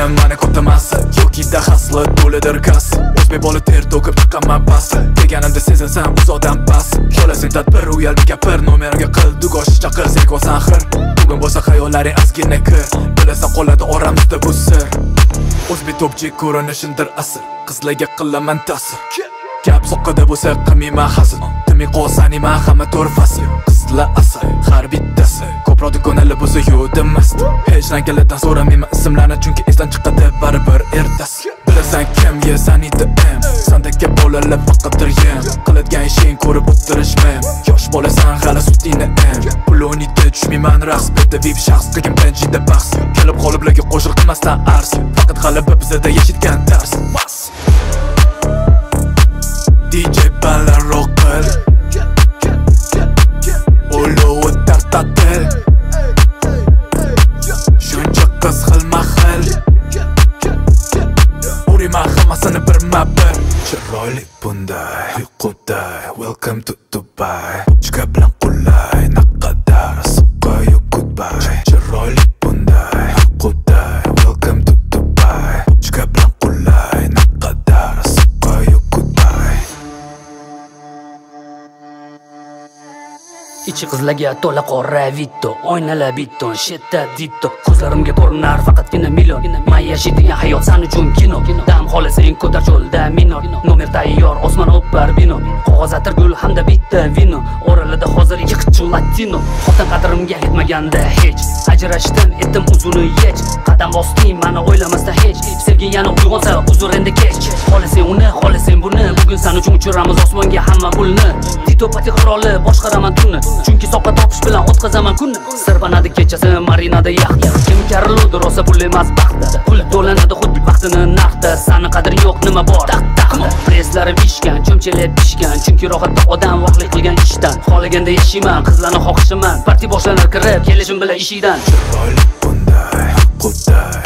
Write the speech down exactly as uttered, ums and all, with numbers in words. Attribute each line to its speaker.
Speaker 1: Lekin mani ko'tamasi Yokida hasli to'lidir kas O'zbek bola ter to'kib chiqaman past Deganimda sezasan uzoqdan pas Qo'lasin tadbir uyalib gapir Nomeriga qil dugosh chaqir Zerikvasan xir Bugun bo'lsa xayollaring ozgina kir Bilasan qoladi oramizda bu sir O'zbek topchi ko'rinishindir asr Qizlarga qilaman ta'sir Gap soqqada bo'lsa qilmayman hasad Timi qolsani man hamma to'rfasi Qizlar asal har bittasi Ko'proq do'konali bo'lsa yo'q demasdi Hech rangalardan so'ramayman ismlarni Chunki esdan chiqadi baribir ertasi Bilasan kim ye sanida em Sandagi bolalar faqatdir yem Qiladigan ishing ko'rib o'tirishmam Yosh bolasan hali sutingni em Pulonida tushmayman raqs Beda vip shaxs qilgin benjida bahs Kelib qoliblarga qo'shil qilmasdan ars Faqat g'alaba bizada yashitgan dars D J balar roqil Olovi tartatil Shuncha qiz xilma xil Uriman hammasini birma bir Chiroyli bunday uyquday Welcome to Dubai Chika bilan qulay Naqadar suqqayu goodbye Chiroyli bunday uyquday Welcome to Dubai Chika bilan qulay Naqadar suqqayu goodbye
Speaker 2: Ichi qizlarga to'la qora vitto Oynalar bitton, shetda ditto Ko'zlarimga ko'rinar faqatgina million Man yashaydigan hayot san uchun kino Dam xohlasang ko'tar cho'lda minor Nomer tayyor, osmon o'par bino Qog'oz atirgul hamda bitta vino Oralida hozir ikki qichul latino Xotin qadrimga yetmaganda hech Ajrashdim, etdim uzuni yech Qadam bosdim, mani o'ylamasdan hech Sevgin yana uyg'onsa, uzr endi kech Xohlasang uni, xohlasang buni Bugun san uchun uchiramiz osmonga hamma pulni Tito pati qiroli, boshqaraman tunni Chunki soqqa topish bilan o'tqazaman kunni Sirpanadi kechasi marinada yaxta Kim kariludi rosa pul emas baxtda Pul to'lanadi xuddi vaqtini naqda Sani qadri yo'q nima bor taqma Preslarim ishgan, cho'mchalab pishgan Chunki rohatda odam vaqtlik qilgan ishdan Xohlaganda yashayman, qizlarni xohishiman Parti boshlanar kirib, kelishim bilan ishingdan
Speaker 1: Chiroyli bunday, quday